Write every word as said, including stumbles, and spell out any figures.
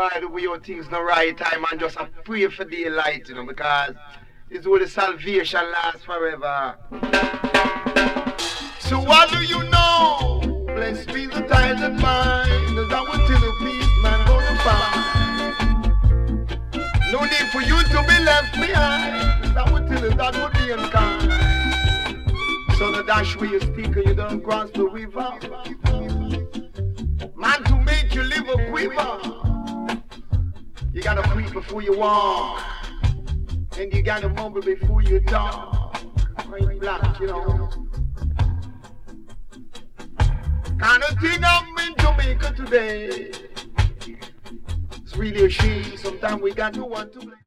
ride over your things the right time and just a pray for daylight, you know, because it's where the salvation lasts forever. So what do you know? Blessed be the time and mind that will till the peace man gonna find. No need for you to be left behind. That would tell us that would be unkind. So the dash where you speak and you don't cross the river. Man, to make you live a quiver, you gotta creep before you walk, and you gotta mumble before you talk. Point black, you know. Kind of thing I'm in Jamaica today. It's really a shame. Sometimes we got no one to blame.